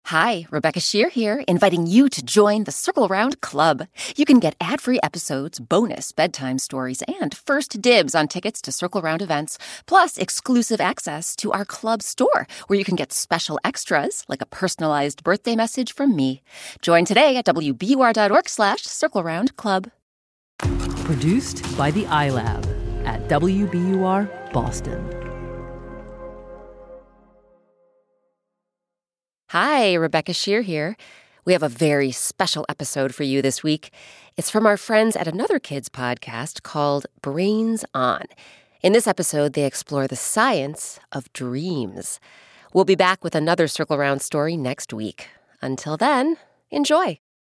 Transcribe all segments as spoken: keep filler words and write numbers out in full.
Hi, Rebecca Shear here, inviting you to join the Circle Round Club. You can get ad-free episodes, bonus bedtime stories, and first dibs on tickets to Circle Round events, plus exclusive access to our club store, where you can get special extras, like a personalized birthday message from me. Join today at W B U R dot org slash Circle Round Club. Produced by the iLab at W B U R Boston. Hi, Rebecca Shear here. We have a very special episode for you this week. It's from our friends at another kids podcast called Brains On. In this episode, they explore the science of dreams. We'll be back with another Circle Round story next week. Until then, enjoy.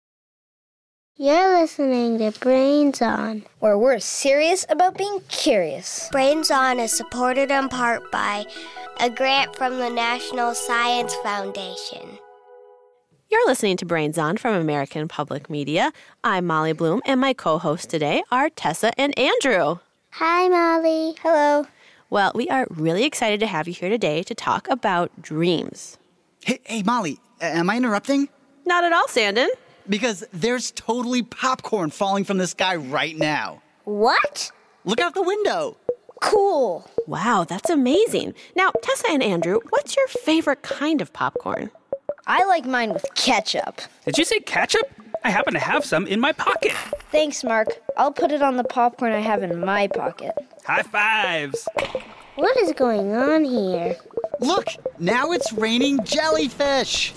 You're listening to Brains On, where we're serious about being curious. Brains On is supported in part by a grant from the National Science Foundation. You're listening to Brains On from American Public Media. I'm Molly Bloom, and my co-hosts today are Tessa and Andrew. Hi, Molly. Hello. Well, we are really excited to have you here today to talk about dreams. Hey, hey, Molly, am I interrupting? Not at all, Sandon. Because there's totally popcorn falling from the sky right now. What? Look out the window. Cool. Wow, that's amazing. Now, Tessa and Andrew, what's your favorite kind of popcorn? I like mine with ketchup. Did you say ketchup? I happen to have some in my pocket. Thanks, Mark. I'll put it on the popcorn I have in my pocket. High fives. What is going on here? Look, now it's raining jellyfish.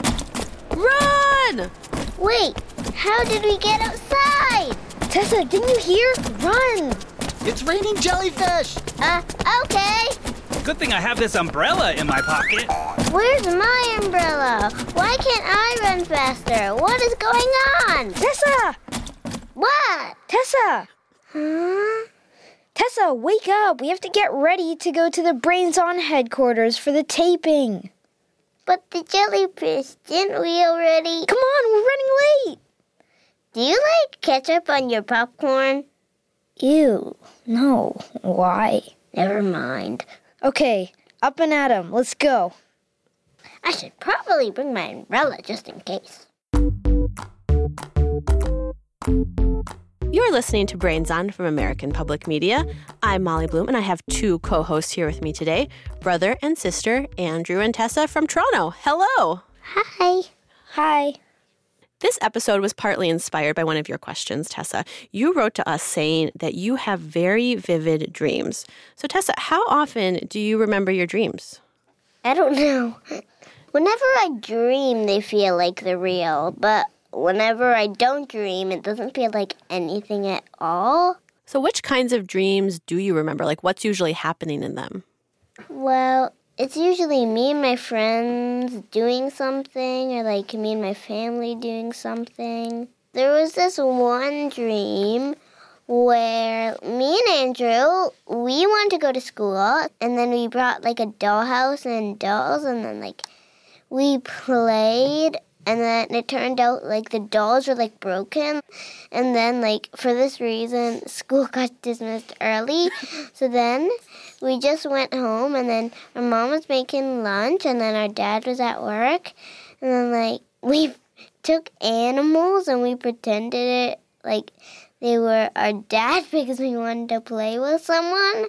Run! Wait, how did we get outside? Tessa, didn't you hear? Run! It's raining jellyfish. Uh, okay. Good thing I have this umbrella in my pocket. Where's my umbrella? Why can't I run faster? What is going on? Tessa! What? Tessa! Huh? Tessa, wake up. We have to get ready to go to the Brains On headquarters for the taping. But the jellyfish, didn't we already? Come on, we're running late. Do you like ketchup on your popcorn? Ew, no. Why? Never mind. Okay, up and at 'em. Let's go. I should probably bring my umbrella just in case. You're listening to Brains On from American Public Media. I'm Molly Bloom, and I have two co-hosts here with me today, brother and sister Andrew and Tessa from Toronto. Hello. Hi. Hi. This episode was partly inspired by one of your questions, Tessa. You wrote to us saying that you have very vivid dreams. So, Tessa, how often do you remember your dreams? I don't know. Whenever I dream, they feel like they're real, but whenever I don't dream, it doesn't feel like anything at all. So which kinds of dreams do you remember? Like, what's usually happening in them? Well, it's usually me and my friends doing something, or like me and my family doing something. There was this one dream where me and Andrew, we wanted to go to school, and then we brought like a dollhouse and dolls, and then like we played. And then it turned out, like, the dolls were, like, broken. And then, like, for this reason, school got dismissed early. So then we just went home, and then our mom was making lunch, and then our dad was at work. And then, like, we took animals, and we pretended it, like, they were our dad because we wanted to play with someone.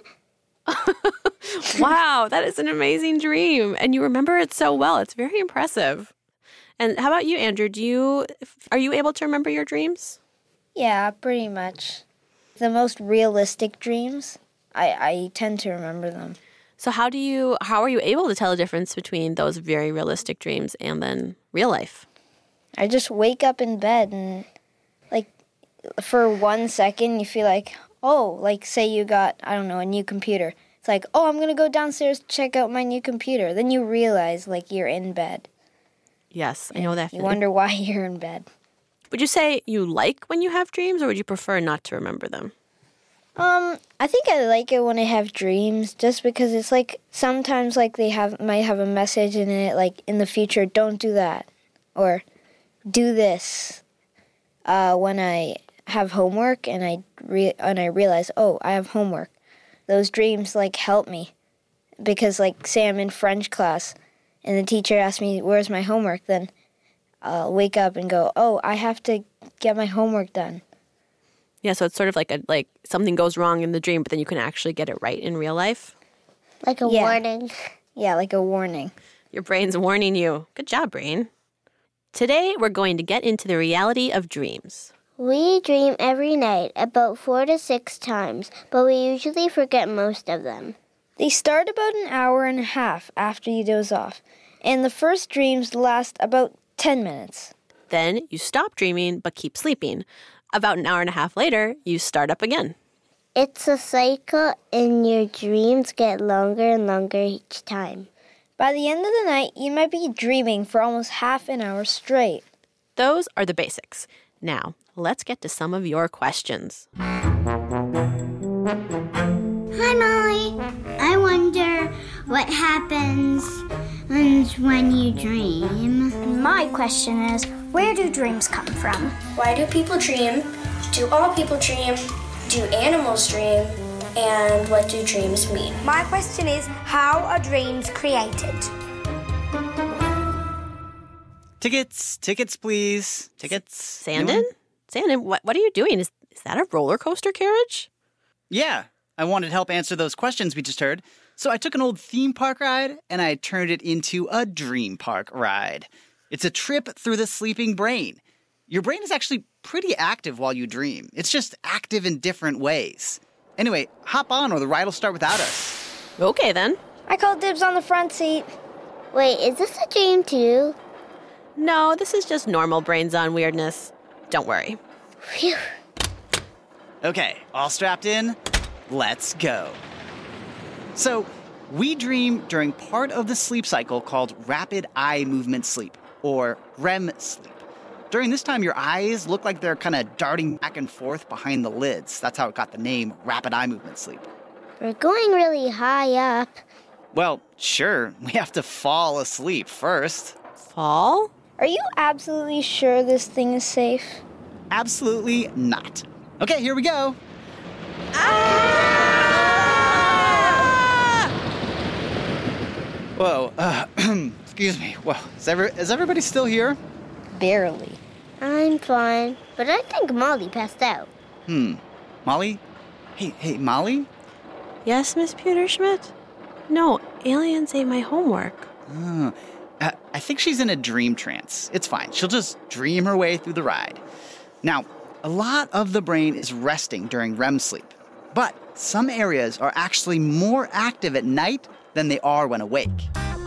Wow, that is an amazing dream. And you remember it so well. It's very impressive. And how about you, Andrew? Do you are you able to remember your dreams? Yeah, pretty much. The most realistic dreams, I, I tend to remember them. So how do you how are you able to tell the difference between those very realistic dreams and then real life? I just wake up in bed and, like, for one second you feel like, oh, like say you got, I don't know, a new computer. It's like, oh, I'm going to go downstairs to check out my new computer. Then you realize, like, you're in bed. Yes, I know that feeling. You wonder why you're in bed. Would you say you like when you have dreams, or would you prefer not to remember them? Um, I think I like it when I have dreams, just because it's like sometimes like they have might have a message in it, like in the future, don't do that, or do this. Uh, when I have homework and I re- and I realize, oh, I have homework, those dreams like help me, because like say I'm in French class, and the teacher asks me, where's my homework, then I'll wake up and go, oh, I have to get my homework done. Yeah, so it's sort of like a like something goes wrong in the dream, but then you can actually get it right in real life. Like a Yeah. warning. Yeah, like a warning. Your brain's warning you. Good job, brain. Today, we're going to get into the reality of dreams. We dream every night, about four to six times, but we usually forget most of them. They start about an hour and a half after you doze off, and the first dreams last about ten minutes. Then you stop dreaming but keep sleeping. About an hour and a half later, you start up again. It's a cycle, and your dreams get longer and longer each time. By the end of the night, you might be dreaming for almost half an hour straight. Those are the basics. Now, let's get to some of your questions. Hi, Molly. I wonder what happens when you dream. My question is, where do dreams come from? Why do people dream? Do all people dream? Do animals dream? And what do dreams mean? My question is, how are dreams created? Tickets, tickets, please. Tickets. Sandon? Sandon, what, what are you doing? Is, is that a roller coaster carriage? Yeah, I wanted to help answer those questions we just heard. So I took an old theme park ride and I turned it into a dream park ride. It's a trip through the sleeping brain. Your brain is actually pretty active while you dream. It's just active in different ways. Anyway, hop on or the ride will start without us. Okay, then. I call dibs on the front seat. Wait, is this a dream too? No, this is just normal brains on weirdness. Don't worry. Phew. Okay, all strapped in? Let's go. So, we dream during part of the sleep cycle called rapid eye movement sleep, or R E M sleep. During this time, your eyes look like they're kind of darting back and forth behind the lids. That's how it got the name rapid eye movement sleep. We're going really high up. Well, sure, we have to fall asleep first. Fall? Are you absolutely sure this thing is safe? Absolutely not. Okay, here we go. Whoa, uh, excuse me. Well, is, ever, is everybody still here? Barely. I'm fine, but I think Molly passed out. Hmm. Molly? Hey, hey, Molly? Yes, Miss Pewterschmidt? No, aliens ate my homework. Uh, I, I think she's in a dream trance. It's fine. She'll just dream her way through the ride. Now, a lot of the brain is resting during R E M sleep, but some areas are actually more active at night than they are when awake.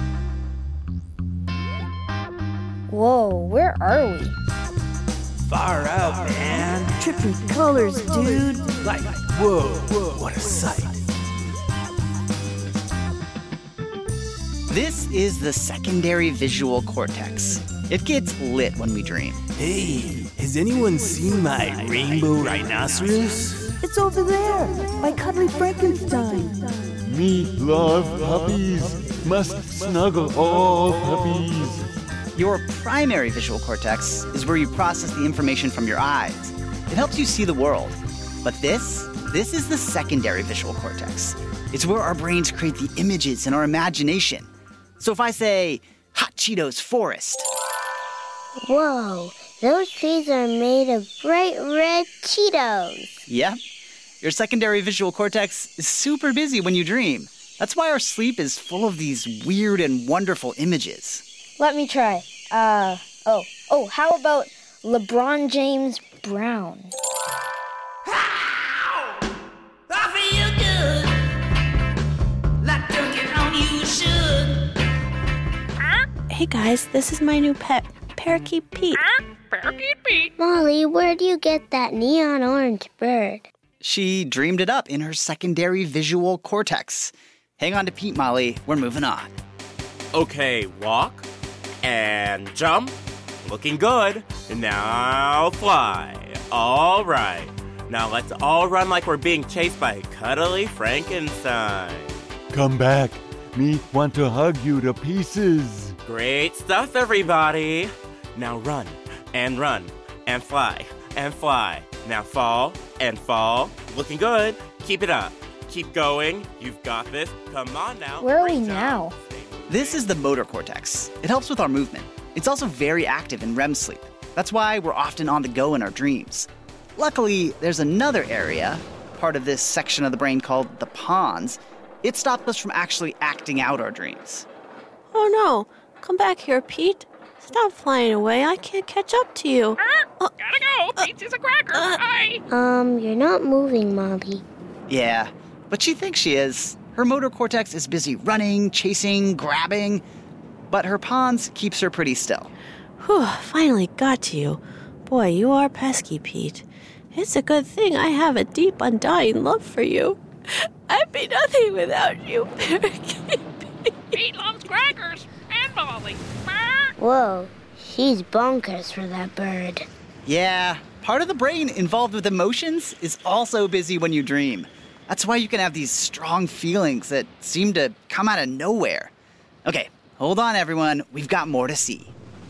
Whoa, where are we? Far out, man. Tripping colors, dude. Like, whoa, whoa, what a sight. This is the secondary visual cortex. It gets lit when we dream. Hey, has anyone seen my rainbow rhinoceros? It's over there, by Cuddly Frankenstein. Me love puppies, must snuggle all puppies. Your primary visual cortex is where you process the information from your eyes. It helps you see the world. But this, this is the secondary visual cortex. It's where our brains create the images in our imagination. So if I say, Hot Cheetos Forest. Whoa, those trees are made of bright red Cheetos. Yeah, your secondary visual cortex is super busy when you dream. That's why our sleep is full of these weird and wonderful images. Let me try. Uh, oh, oh, how about LeBron James Brown? I feel good, like dunking on you should. Hey guys, this is my new pet, Parakeet Pete. Parakeet Pete. Molly, where do you get that neon orange bird? She dreamed it up in her secondary visual cortex. Hang on to Pete, Molly. We're moving on. Okay, walk and jump. Looking good. Now fly. All right. Now let's all run like we're being chased by Cuddly Frankenstein. Come back. Me want to hug you to pieces. Great stuff, everybody. Now run and run and fly and fly. Now fall and fall. Looking good. Keep it up. Keep going. You've got this. Come on now. Where are we now? This is the motor cortex. It helps with our movement. It's also very active in R E M sleep. That's why we're often on the go in our dreams. Luckily, there's another area, part of this section of the brain called the pons. It stops us from actually acting out our dreams. Oh no, come back here, Pete. Stop flying away, I can't catch up to you. Uh, gotta go, Pete is a cracker. Uh, Bye. Um, you're not moving, Molly. Yeah, but she thinks she is. Her motor cortex is busy running, chasing, grabbing, but her pons keeps her pretty still. Whew, finally got to you. Boy, you are pesky, Pete. It's a good thing I have a deep, undying love for you. I'd be nothing without you, Parakeet Pete. Pete loves crackers and Molly. Whoa, she's bonkers for that bird. Yeah, part of the brain involved with emotions is also busy when you dream. That's why you can have these strong feelings that seem to come out of nowhere. Okay, hold on, everyone. We've got more to see.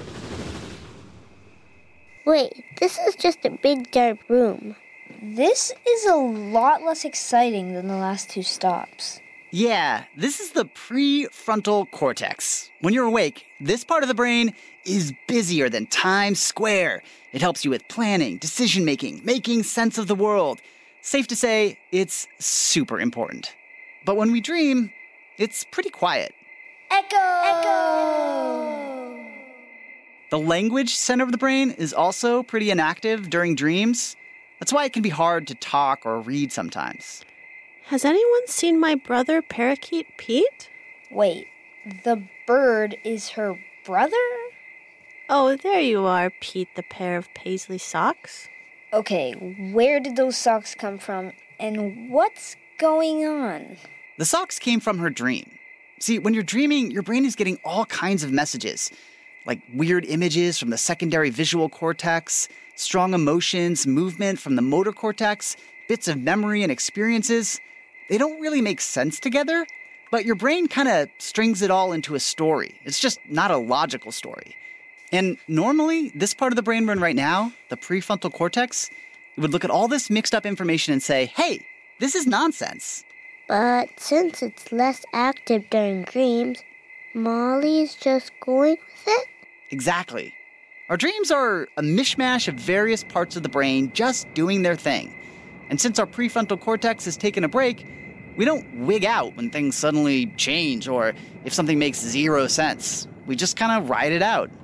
Wait, this is just a big dark room. This is a lot less exciting than the last two stops. Yeah, this is the prefrontal cortex. When you're awake, this part of the brain is busier than Times Square. It helps you with planning, decision-making, making sense of the world. Safe to say, it's super important. But when we dream, it's pretty quiet. Echo! Echo! The language center of the brain is also pretty inactive during dreams. That's why it can be hard to talk or read sometimes. Has anyone seen my brother, Parakeet Pete? Wait, the bird is her brother? Oh, there you are, Pete, the pair of paisley socks. Okay, where did those socks come from, and what's going on? The socks came from her dream. See, when you're dreaming, your brain is getting all kinds of messages, like weird images from the secondary visual cortex, strong emotions, movement from the motor cortex, bits of memory and experiences. They don't really make sense together, but your brain kind of strings it all into a story. It's just not a logical story. And normally, this part of the brain we're in right now, the prefrontal cortex, it would look at all this mixed up information and say, hey, this is nonsense. But since it's less active during dreams, Molly's just going with it? Exactly. Our dreams are a mishmash of various parts of the brain just doing their thing. And since our prefrontal cortex has taken a break, we don't wig out when things suddenly change or if something makes zero sense. We just kind of ride it out.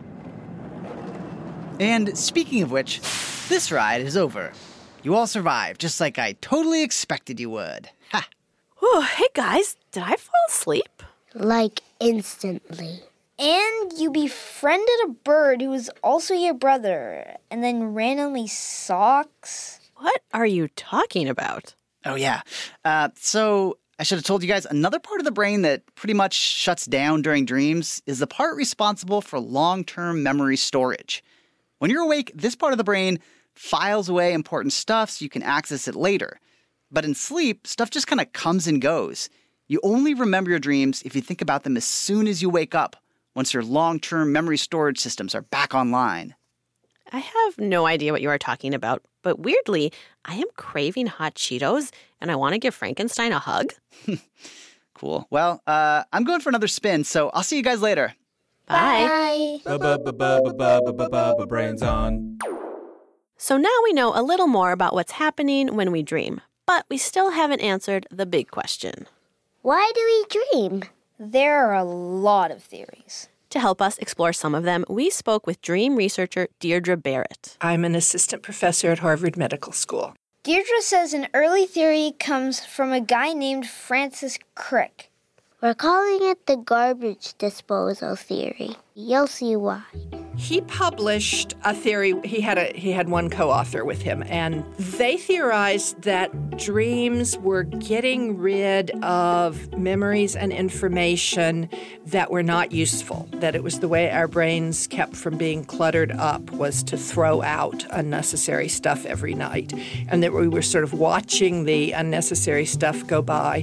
And speaking of which, this ride is over. You all survived, just like I totally expected you would. Ha! Oh, hey guys, did I fall asleep? Like instantly. And you befriended a bird who was also your brother, and then randomly socks? What are you talking about? Oh, yeah. Uh, so I should have told you guys, another part of the brain that pretty much shuts down during dreams is the part responsible for long-term memory storage. When you're awake, this part of the brain files away important stuff so you can access it later. But in sleep, stuff just kind of comes and goes. You only remember your dreams if you think about them as soon as you wake up, once your long-term memory storage systems are back online. I have no idea what you are talking about, but weirdly, I am craving hot Cheetos, and I want to give Frankenstein a hug. Cool. Well, uh, I'm going for another spin, so I'll see you guys later. Bye. Bye. Brains on. So now we know a little more about what's happening when we dream, but we still haven't answered the big question. Why do we dream? There are a lot of theories. To help us explore some of them, we spoke with dream researcher Deirdre Barrett. I'm an assistant professor at Harvard Medical School. Deirdre says an early theory comes from a guy named Francis Crick. We're calling it the garbage disposal theory. You'll see why. He published a theory. He had a he had one co-author with him, and they theorized that dreams were getting rid of memories and information that were not useful. That it was the way our brains kept from being cluttered up was to throw out unnecessary stuff every night, and that we were sort of watching the unnecessary stuff go by.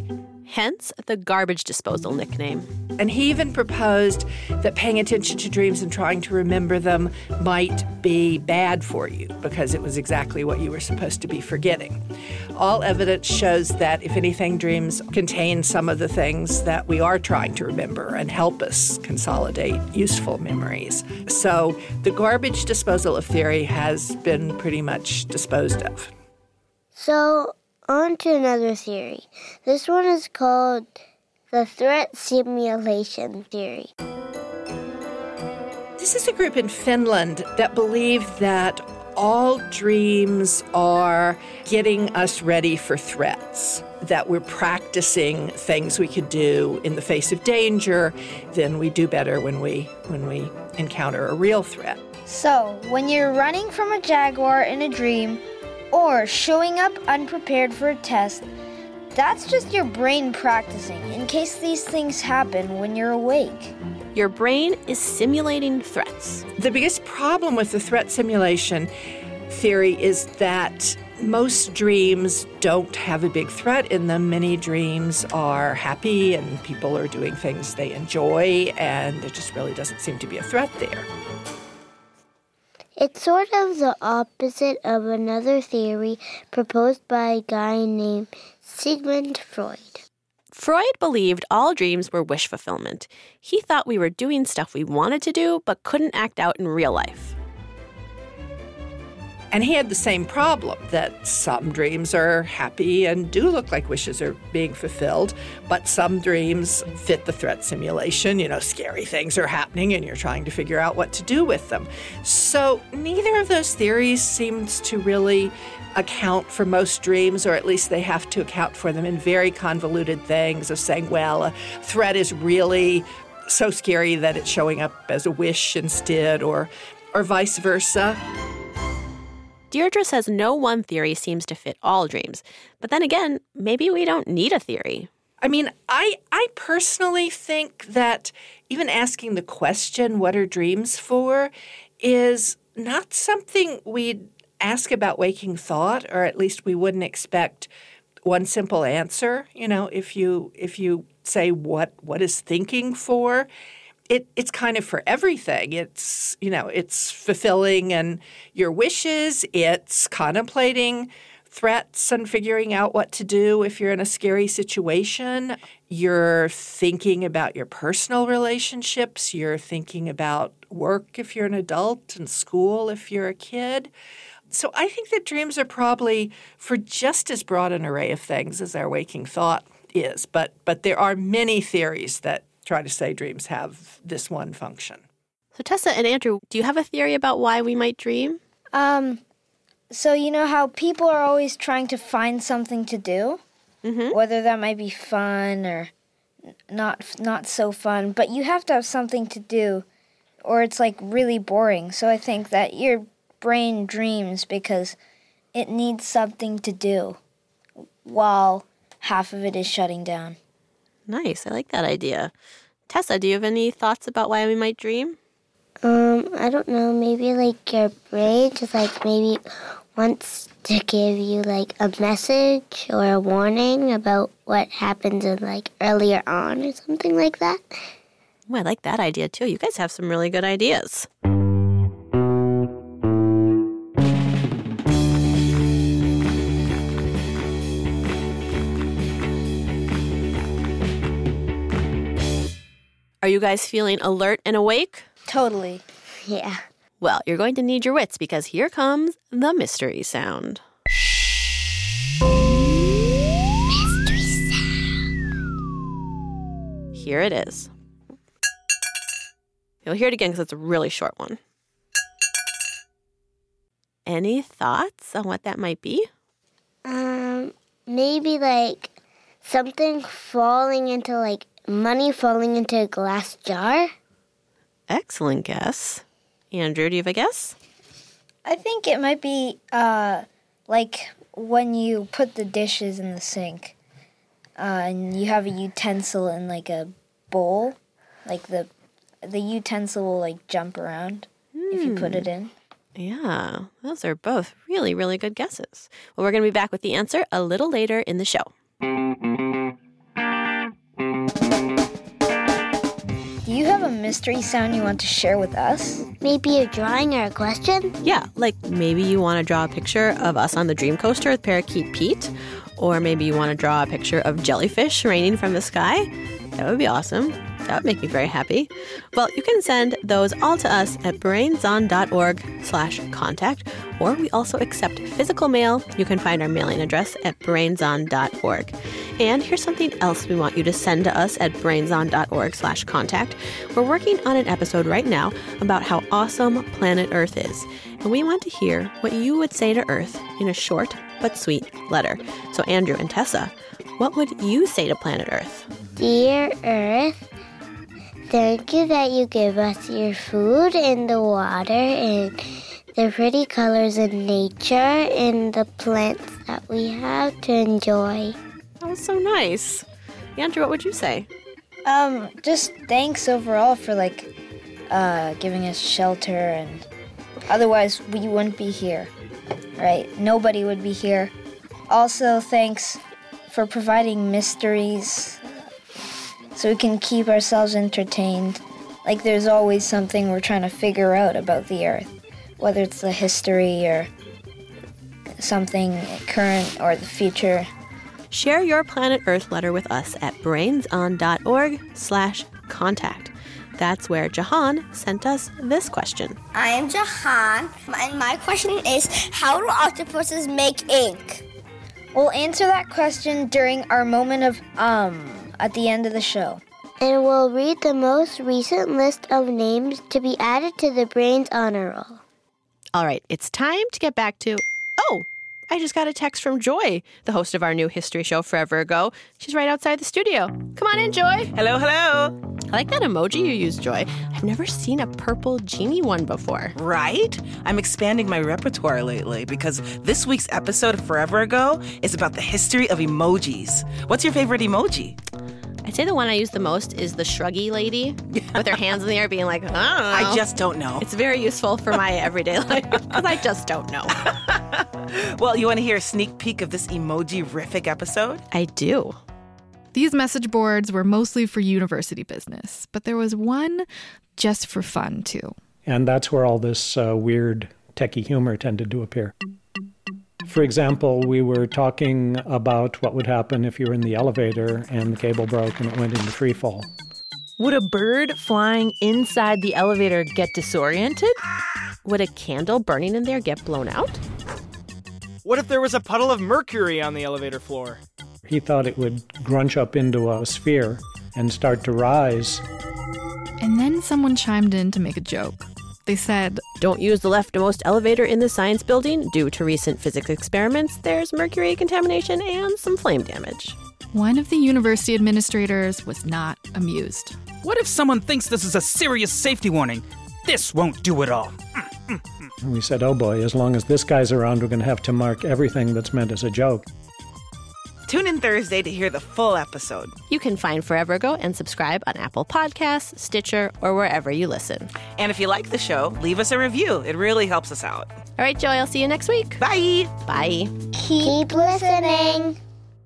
hence the garbage disposal nickname. And he even proposed that paying attention to dreams and trying to remember them might be bad for you because it was exactly what you were supposed to be forgetting. All evidence shows that, if anything, dreams contain some of the things that we are trying to remember and help us consolidate useful memories. So the garbage disposal of theory has been pretty much disposed of. So, on to another theory. This one is called the threat simulation theory. This is a group in Finland that believe that all dreams are getting us ready for threats, that we're practicing things we could do in the face of danger, then we do better when we when we encounter a real threat. So, when you're running from a jaguar in a dream or showing up unprepared for a test, that's just your brain practicing in case these things happen when you're awake. Your brain is simulating threats. The biggest problem with the threat simulation theory is that most dreams don't have a big threat in them. Many dreams are happy and people are doing things they enjoy, and there just really doesn't seem to be a threat there. It's sort of the opposite of another theory proposed by a guy named Sigmund Freud. Freud believed all dreams were wish fulfillment. He thought we were doing stuff we wanted to do but couldn't act out in real life. And he had the same problem, that some dreams are happy and do look like wishes are being fulfilled, but some dreams fit the threat simulation. You know, scary things are happening and you're trying to figure out what to do with them. So neither of those theories seems to really account for most dreams, or at least they have to account for them in very convoluted things of saying, well, a threat is really so scary that it's showing up as a wish instead, or or vice versa. Deirdre says no one theory seems to fit all dreams. But then again, maybe we don't need a theory. I mean, I I personally think that even asking the question, what are dreams for, is not something we'd ask about waking thought, or at least we wouldn't expect one simple answer. You know, if you if you say what what is thinking for, it it's kind of for everything. It's, you know, it's fulfilling and your wishes, it's contemplating threats and figuring out what to do if you're in a scary situation. You're thinking about your personal relationships. You're thinking about work if you're an adult, and school if you're a kid. So I think that dreams are probably for just as broad an array of things as our waking thought is. But but there are many theories that try to say dreams have this one function. So Tessa and Andrew, do you have a theory about why we might dream? Um, so you know how people are always trying to find something to do? Mm-hmm. Whether that might be fun or not not so fun, but you have to have something to do or it's like really boring. So I think that your brain dreams because it needs something to do while half of it is shutting down. Nice. I like that idea. Tessa, do you have any thoughts about why we might dream? Um, I don't know. Maybe like your brain just like maybe wants to give you like a message or a warning about what happens in like earlier on or something like that. Oh, I like that idea too. You guys have some really good ideas. Are you guys feeling alert and awake? Totally. Yeah. Well, you're going to need your wits because here comes the mystery sound. Mystery sound. Here it is. You'll hear it again because it's a really short one. Any thoughts on what that might be? Um, maybe like something falling into like money falling into a glass jar. Excellent guess. Andrew, do you have a guess? I think it might be uh, like when you put the dishes in the sink uh, and you have a utensil in like a bowl, like the the utensil will like jump around mm. if you put it in. Yeah, those are both really, really good guesses. Well, we're going to be back with the answer a little later in the show. a mystery sound you want to share with us? Maybe a drawing or a question? Yeah, like maybe you want to draw a picture of us on the Dream Coaster with Parakeet Pete, or maybe you want to draw a picture of jellyfish raining from the sky. That would be awesome. That would make me very happy. Well, you can send those all to us at brainson.org slash contact, or we also accept physical mail. You can find our mailing address at brainson dot org. And here's something else we want you to send to us at brainson.org slash contact. We're working on an episode right now about how awesome planet Earth is. And we want to hear what you would say to Earth in a short but sweet letter. So Andrew and Tessa, what would you say to planet Earth? Dear Earth, thank you that you give us your food and the water and the pretty colors in nature and the plants that we have to enjoy. That was so nice. Andrew, what would you say? Um, just thanks overall for, like, uh, giving us shelter, and otherwise we wouldn't be here, right? Nobody would be here. Also, thanks for providing mysteries so we can keep ourselves entertained. Like, there's always something we're trying to figure out about the Earth, whether it's the history or something current or the future. Share your Planet Earth letter with us at brainson.org slash contact. That's where Jahan sent us this question. I am Jahan, and my question is, how do octopuses make ink? We'll answer that question during our moment of um at the end of the show. And we'll read the most recent list of names to be added to the Brains Honor Roll. All right, it's time to get back to... Oh, I just got a text from Joy, the host of our new history show Forever Ago. She's right outside the studio. Come on in, Joy. Hello, hello. I like that emoji you use, Joy. I've never seen a purple genie one before. Right? I'm expanding my repertoire lately because this week's episode of Forever Ago is about the history of emojis. What's your favorite emoji? I'd say the one I use the most is the shruggy lady with her hands in the air being like, I don't know. I just don't know. It's very useful for my everyday life because I just don't know. Well, you want to hear a sneak peek of this emoji-rific episode? I do. These message boards were mostly for university business, but there was one just for fun, too. And that's where all this uh, weird techie humor tended to appear. For example, we were talking about what would happen if you were in the elevator and the cable broke and it went into free fall. Would a bird flying inside the elevator get disoriented? Would a candle burning in there get blown out? What if there was a puddle of mercury on the elevator floor? He thought it would grunch up into a sphere and start to rise. And then someone chimed in to make a joke. They said, don't use the leftmost elevator in the science building. Due to recent physics experiments, there's mercury contamination and some flame damage. One of the university administrators was not amused. What if someone thinks this is a serious safety warning? This won't do it all. And we said, oh boy, as long as this guy's around, we're going to have to mark everything that's meant as a joke. Tune in Thursday to hear the full episode. You can find Forever Ago and subscribe on Apple Podcasts, Stitcher, or wherever you listen. And if you like the show, leave us a review. It really helps us out. All right, Joy, I'll see you next week. Bye. Bye. Keep listening.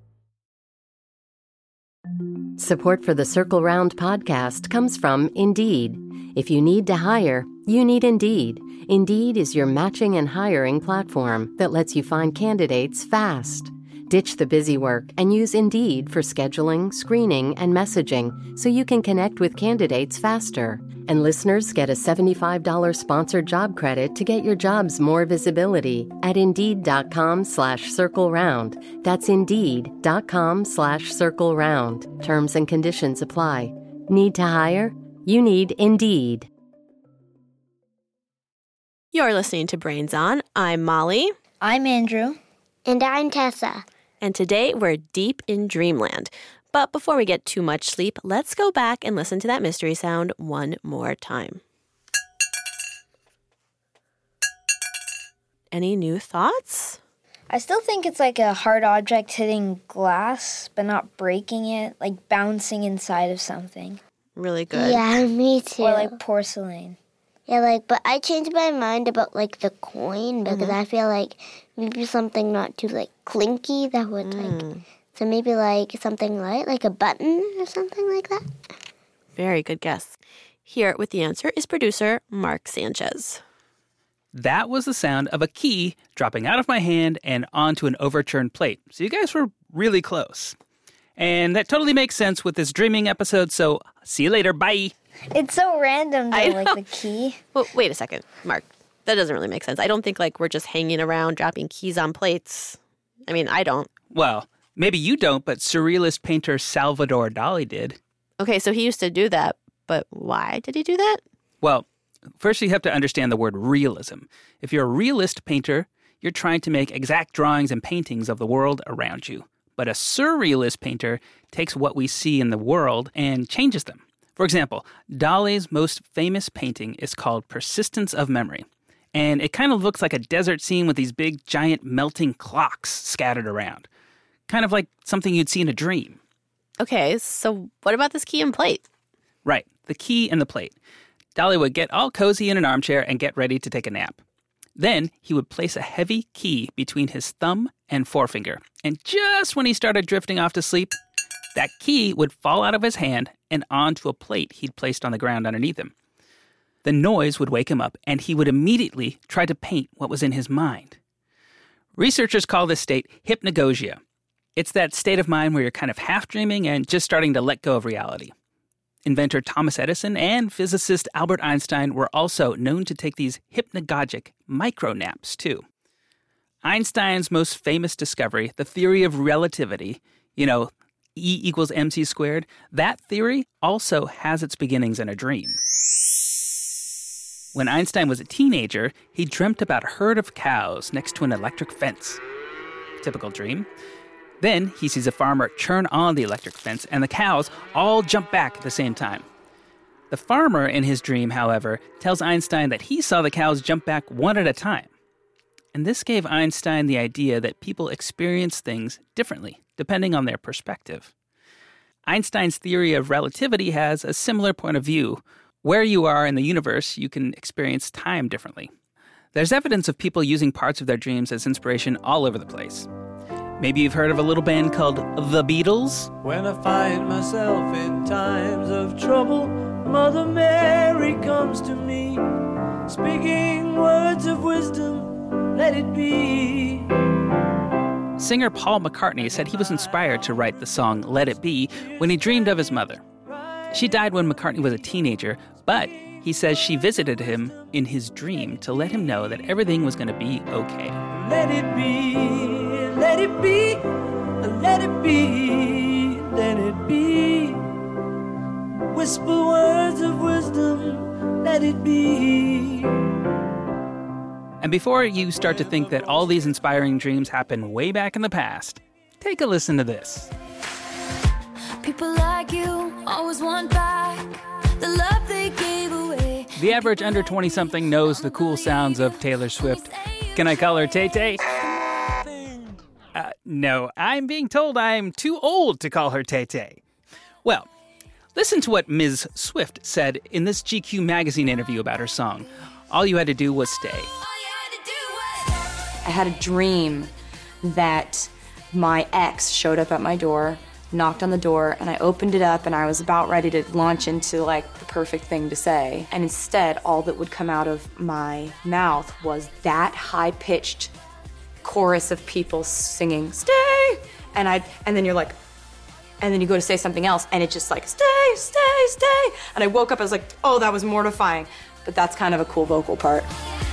Support for the Circle Round podcast comes from Indeed. If you need to hire, you need Indeed. Indeed is your matching and hiring platform that lets you find candidates fast. Ditch the busy work and use Indeed for scheduling, screening, and messaging so you can connect with candidates faster. And listeners get a seventy-five dollars sponsored job credit to get your jobs more visibility at Indeed.com slash Circle Round. That's Indeed.com slash Circle Round. Terms and conditions apply. Need to hire? You need Indeed. You're listening to Brains On. I'm Molly. I'm Andrew. And I'm Tessa. And today we're deep in dreamland. But before we get too much sleep, let's go back and listen to that mystery sound one more time. Any new thoughts? I still think it's like a hard object hitting glass, but not breaking it, like bouncing inside of something. Really good. Yeah, me too. Or like porcelain. Yeah, like, but I changed my mind about, like, the coin because mm-hmm. I feel like maybe something not too, like, clinky that would, mm. like, so maybe, like, something light, like a button or something like that. Very good guess. Here with the answer is producer Mark Sanchez. That was the sound of a key dropping out of my hand and onto an overturned plate. So you guys were really close. And that totally makes sense with this dreaming episode, so see you later. Bye. It's so random, though, I like know. the key. Well, wait a second, Mark. That doesn't really make sense. I don't think, like, we're just hanging around dropping keys on plates. I mean, I don't. Well, maybe you don't, but surrealist painter Salvador Dali did. Okay, so he used to do that, but why did he do that? Well, first you have to understand the word realism. If you're a realist painter, you're trying to make exact drawings and paintings of the world around you. But a surrealist painter takes what we see in the world and changes them. For example, Dali's most famous painting is called Persistence of Memory. And it kind of looks like a desert scene with these big, giant, melting clocks scattered around. Kind of like something you'd see in a dream. Okay, so what about this key and plate? Right, the key and the plate. Dali would get all cozy in an armchair and get ready to take a nap. Then he would place a heavy key between his thumb and forefinger. And just when he started drifting off to sleep, that key would fall out of his hand and onto a plate he'd placed on the ground underneath him. The noise would wake him up, and he would immediately try to paint what was in his mind. Researchers call this state hypnagogia. It's that state of mind where you're kind of half dreaming and just starting to let go of reality. Inventor Thomas Edison and physicist Albert Einstein were also known to take these hypnagogic micro-naps, too. Einstein's most famous discovery, the theory of relativity, you know, E equals mc squared, that theory also has its beginnings in a dream. When Einstein was a teenager, he dreamt about a herd of cows next to an electric fence. Typical dream. Then he sees a farmer turn on the electric fence, and the cows all jump back at the same time. The farmer in his dream, however, tells Einstein that he saw the cows jump back one at a time. And this gave Einstein the idea that people experience things differently, depending on their perspective. Einstein's theory of relativity has a similar point of view. Where you are in the universe, you can experience time differently. There's evidence of people using parts of their dreams as inspiration all over the place. Maybe you've heard of a little band called The Beatles? When I find myself in times of trouble, Mother Mary comes to me, speaking words of wisdom, let it be. Singer Paul McCartney said he was inspired to write the song Let It Be when he dreamed of his mother. She died when McCartney was a teenager, but he says she visited him in his dream to let him know that everything was going to be okay. Let it be, let it be, let it be, let it be. Whisper words of wisdom, let it be. And before you start to think that all these inspiring dreams happened way back in the past, take a listen to this. People like you always want back the love they gave away. The average under twenty-something knows the cool sounds of Taylor Swift. Can I call her Tay-Tay? Uh, no, I'm being told I'm too old to call her Tay-Tay. Well, listen to what Miz Swift said in this G Q magazine interview about her song. All you had to do was stay. I had a dream that my ex showed up at my door, knocked on the door, and I opened it up, and I was about ready to launch into, like, the perfect thing to say. And instead, all that would come out of my mouth was that high-pitched chorus of people singing, "Stay!" And I, and then you're like, and then you go to say something else, and it's just like, "Stay, stay, stay!" And I woke up, I was like, oh, that was mortifying. But that's kind of a cool vocal part.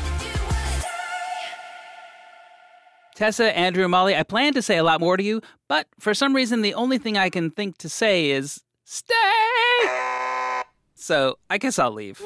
Tessa, Andrew, and Molly, I plan to say a lot more to you, but for some reason, the only thing I can think to say is, stay! So I guess I'll leave.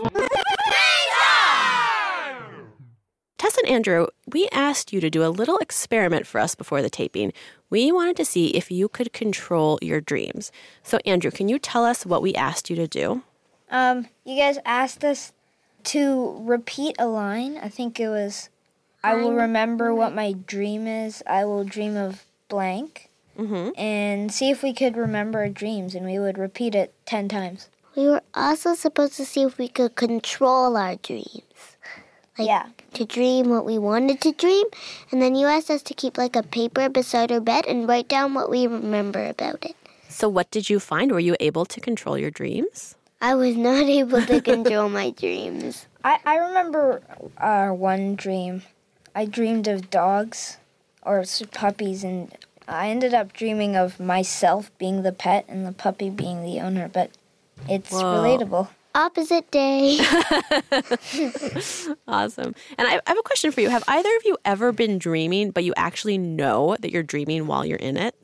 Tess and Andrew, we asked you to do a little experiment for us before the taping. We wanted to see if you could control your dreams. So, Andrew, can you tell us what we asked you to do? Um, you guys asked us to repeat a line. I think it was, I will remember what my dream is. I will dream of blank. Mm-hmm. And see if we could remember our dreams, and we would repeat it ten times. We were also supposed to see if we could control our dreams. Like, yeah. to dream what we wanted to dream. And then you asked us to keep, like, a paper beside our bed and write down what we remember about it. So what did you find? Were you able to control your dreams? I was not able to control my dreams. I, I remember uh, one dream. I dreamed of dogs or puppies, and I ended up dreaming of myself being the pet and the puppy being the owner, but it's Whoa. relatable. Opposite day. Awesome. And I, I have a question for you. Have either of you ever been dreaming, but you actually know that you're dreaming while you're in it?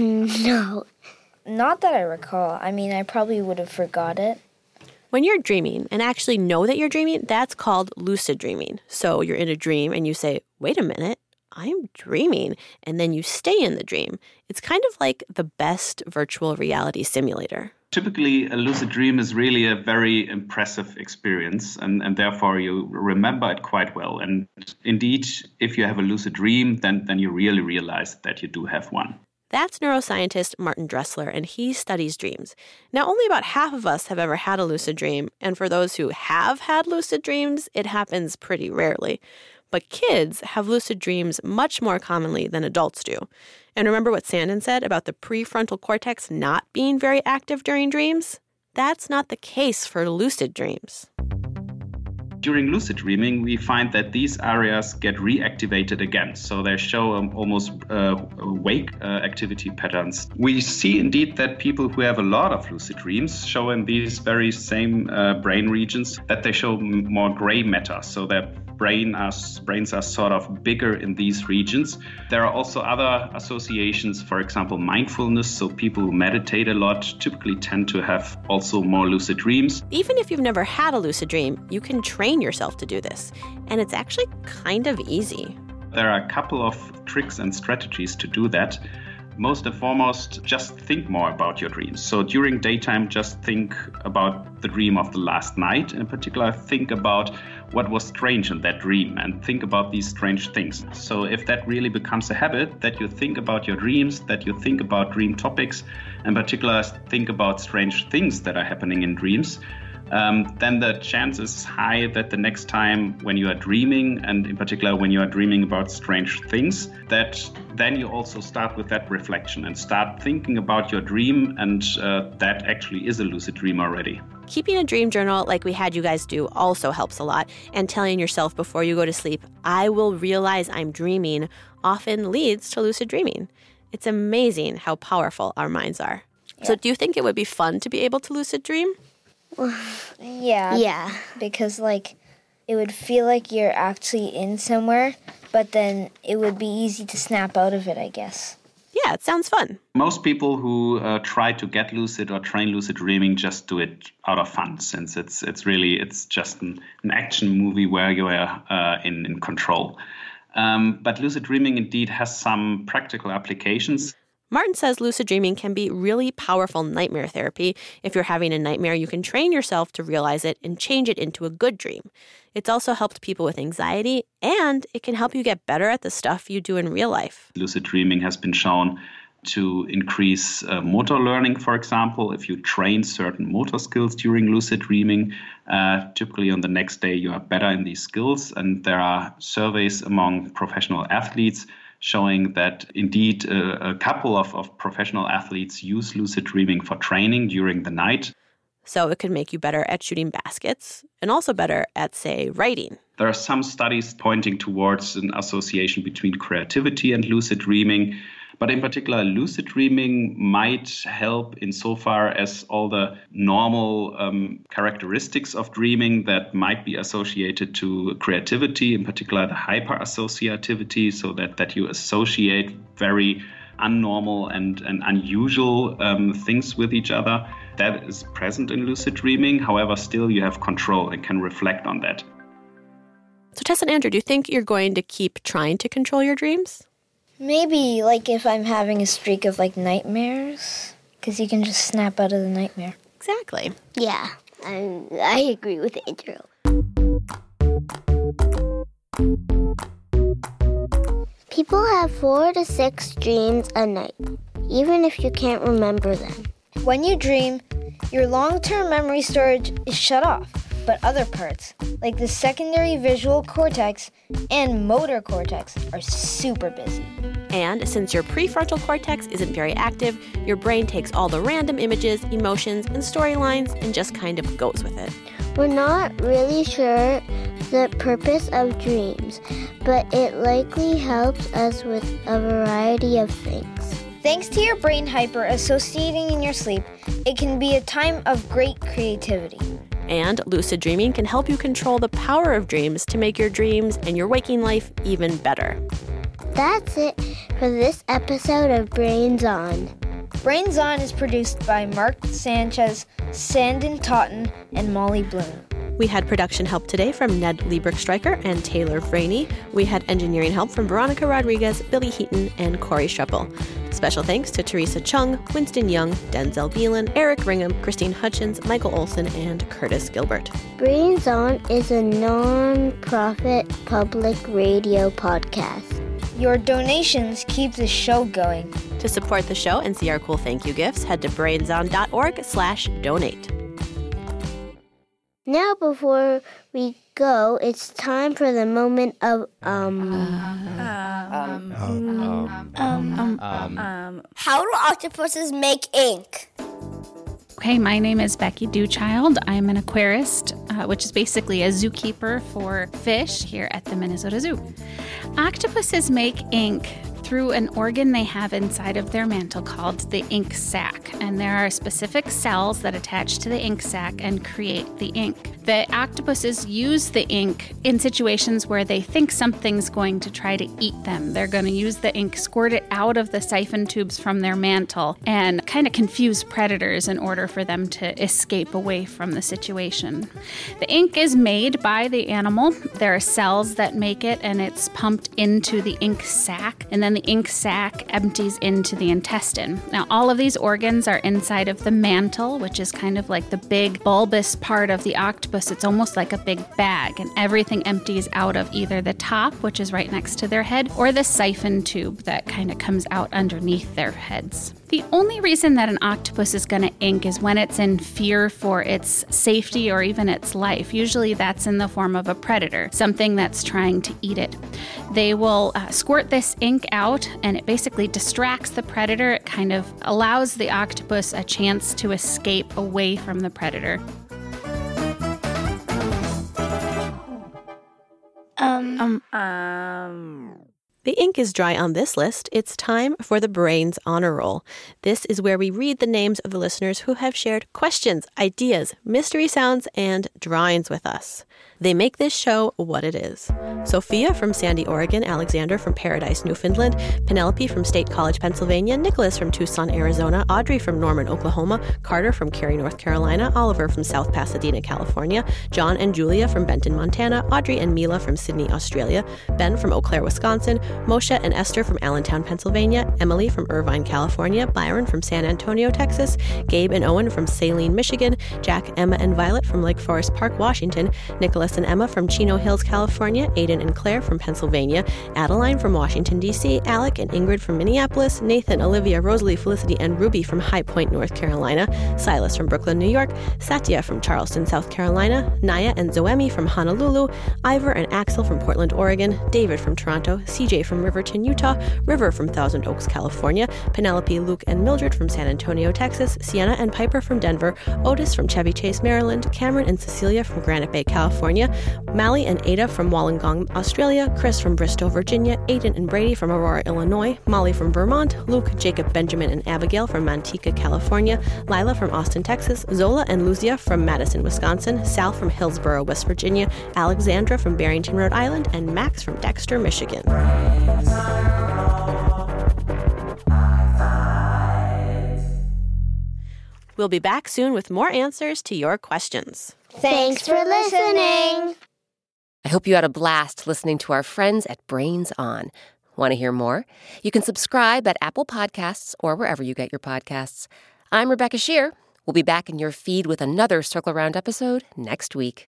No. Not that I recall. I mean, I probably would have forgot it. When you're dreaming and actually know that you're dreaming, that's called lucid dreaming. So you're in a dream and you say, wait a minute, I'm dreaming. And then you stay in the dream. It's kind of like the best virtual reality simulator. Typically, a lucid dream is really a very impressive experience, and, and therefore you remember it quite well. And indeed, if you have a lucid dream, then, then you really realize that you do have one. That's neuroscientist Martin Dressler, and he studies dreams. Now, only about half of us have ever had a lucid dream, and for those who have had lucid dreams, it happens pretty rarely. But kids have lucid dreams much more commonly than adults do. And remember what Sandon said about the prefrontal cortex not being very active during dreams? That's not the case for lucid dreams. During lucid dreaming, we find that these areas get reactivated again. So they show um, almost uh, wake uh, activity patterns. We see indeed that people who have a lot of lucid dreams show in these very same uh, brain regions that they show m- more gray matter. So their brain are, brains are sort of bigger in these regions. There are also other associations, for example, mindfulness. So people who meditate a lot typically tend to have also more lucid dreams. Even if you've never had a lucid dream, you can train yourself to do this. And it's actually kind of easy. There are a couple of tricks and strategies to do that. Most and foremost, just think more about your dreams. So during daytime, just think about the dream of the last night. In particular, think about what was strange in that dream and think about these strange things. So if that really becomes a habit, that you think about your dreams, that you think about dream topics, in particular, think about strange things that are happening in dreams, Um, then the chance is high that the next time when you are dreaming, and in particular when you are dreaming about strange things, that then you also start with that reflection and start thinking about your dream, and uh, that actually is a lucid dream already. Keeping a dream journal like we had you guys do also helps a lot, and telling yourself before you go to sleep, I will realize I'm dreaming, often leads to lucid dreaming. It's amazing how powerful our minds are. Yeah. So do you think it would be fun to be able to lucid dream? Yeah. Yeah. Because, like, it would feel like you're actually in somewhere, but then it would be easy to snap out of it, I guess. Yeah, it sounds fun. Most people who uh, try to get lucid or train lucid dreaming just do it out of fun, since it's it's really, it's just an, an action movie where you are uh, in, in control. Um, but lucid dreaming indeed has some practical applications. Martin says lucid dreaming can be really powerful nightmare therapy. If you're having a nightmare, you can train yourself to realize it and change it into a good dream. It's also helped people with anxiety, and it can help you get better at the stuff you do in real life. Lucid dreaming has been shown to increase uh, motor learning, for example. If you train certain motor skills during lucid dreaming, uh, typically on the next day you are better in these skills. And there are surveys among professional athletes showing that indeed uh, a couple of, of professional athletes use lucid dreaming for training during the night. So it could make you better at shooting baskets and also better at, say, writing. There are some studies pointing towards an association between creativity and lucid dreaming. But in particular, lucid dreaming might help insofar as all the normal um, characteristics of dreaming that might be associated to creativity, in particular the hyper-associativity, so that, that you associate very unnormal and, and unusual um, things with each other. That is present in lucid dreaming. However, still you have control and can reflect on that. So Tess and Andrew, do you think you're going to keep trying to control your dreams? Maybe, like, if I'm having a streak of, like, nightmares, because you can just snap out of the nightmare. Exactly. Yeah, I, I agree with Andrew. People have four to six dreams a night, even if you can't remember them. When you dream, your long-term memory storage is shut off, but other parts, like the secondary visual cortex and motor cortex, are super busy. And since your prefrontal cortex isn't very active, your brain takes all the random images, emotions, and storylines and just kind of goes with it. We're not really sure the purpose of dreams, but it likely helps us with a variety of things. Thanks to your brain hyper associating in your sleep, it can be a time of great creativity. And lucid dreaming can help you control the power of dreams to make your dreams and your waking life even better. That's it for this episode of Brains On. Brains On is produced by Mark Sanchez, Sandon Totten, and Molly Bloom. We had production help today from Ned Liebrick-Stryker and Taylor Franey. We had engineering help from Veronica Rodriguez, Billy Heaton, and Corey Streppel. Special thanks to Teresa Chung, Winston Young, Denzel Beelan, Eric Ringham, Christine Hutchins, Michael Olson, and Curtis Gilbert. Brains On is a non-profit public radio podcast. Your donations keep the show going. To support the show and see our cool thank you gifts, head to brainson.org slash donate. Now before we go, it's time for the moment of um. Um. Um. Um. Um. Um. How do octopuses make ink? Okay, my name is Becky Dewchild. I'm an aquarist, uh, which is basically a zookeeper for fish here at the Minnesota Zoo. Octopuses make ink through an organ they have inside of their mantle called the ink sac. And there are specific cells that attach to the ink sac and create the ink. The octopuses use the ink in situations where they think something's going to try to eat them. They're going to use the ink, squirt it out of the siphon tubes from their mantle, and kind of confuse predators in order for them to escape away from the situation. The ink is made by the animal. There are cells that make it, and it's pumped into the ink sac, and then the ink sac empties into the intestine. Now, all of these organs are inside of the mantle, which is kind of like the big bulbous part of the octopus. It's almost like a big bag, and everything empties out of either the top, which is right next to their head, or the siphon tube that kind of comes out underneath their heads. The only reason that an octopus is going to ink is when it's in fear for its safety or even its life. Usually that's in the form of a predator, something that's trying to eat it. They will uh, squirt this ink out, and it basically distracts the predator. It kind of allows the octopus a chance to escape away from the predator. Um, um, um. The ink is dry on this list. It's time for the Brains Honor Roll. This is where we read the names of the listeners who have shared questions, ideas, mystery sounds, and drawings with us. They make this show what it is. Sophia from Sandy, Oregon, Alexander from Paradise, Newfoundland, Penelope from State College, Pennsylvania, Nicholas from Tucson, Arizona, Audrey from Norman, Oklahoma, Carter from Cary, North Carolina, Oliver from South Pasadena, California, John and Julia from Benton, Montana, Audrey and Mila from Sydney, Australia, Ben from Eau Claire, Wisconsin, Moshe and Esther from Allentown, Pennsylvania, Emily from Irvine, California, Byron from San Antonio, Texas, Gabe and Owen from Saline, Michigan, Jack, Emma, and Violet from Lake Forest Park, Washington, Nicholas and Emma from Chino Hills, California, Aiden and Claire from Pennsylvania, Adeline from Washington, D C, Alec and Ingrid from Minneapolis, Nathan, Olivia, Rosalie, Felicity, and Ruby from High Point, North Carolina, Silas from Brooklyn, New York, Satya from Charleston, South Carolina, Naya and Zoemi from Honolulu, Ivor and Axel from Portland, Oregon, David from Toronto, C J from Riverton, Utah, River from Thousand Oaks, California, Penelope, Luke, and Mildred from San Antonio, Texas, Sienna and Piper from Denver, Otis from Chevy Chase, Maryland, Cameron and Cecilia from Granite Bay, California, Mally and Ada from Wollongong, Australia, Chris from Bristow, Virginia, Aiden and Brady from Aurora, Illinois, Molly from Vermont, Luke, Jacob, Benjamin, and Abigail from Manteca, California, Lila from Austin, Texas, Zola and Luzia from Madison, Wisconsin, Sal from Hillsborough, West Virginia, Alexandra from Barrington, Rhode Island, and Max from Dexter, Michigan. We'll be back soon with more answers to your questions. Thanks for listening. I hope you had a blast listening to our friends at Brains On. Want to hear more? You can subscribe at Apple Podcasts or wherever you get your podcasts. I'm Rebecca Shear. We'll be back in your feed with another Circle Around episode next week.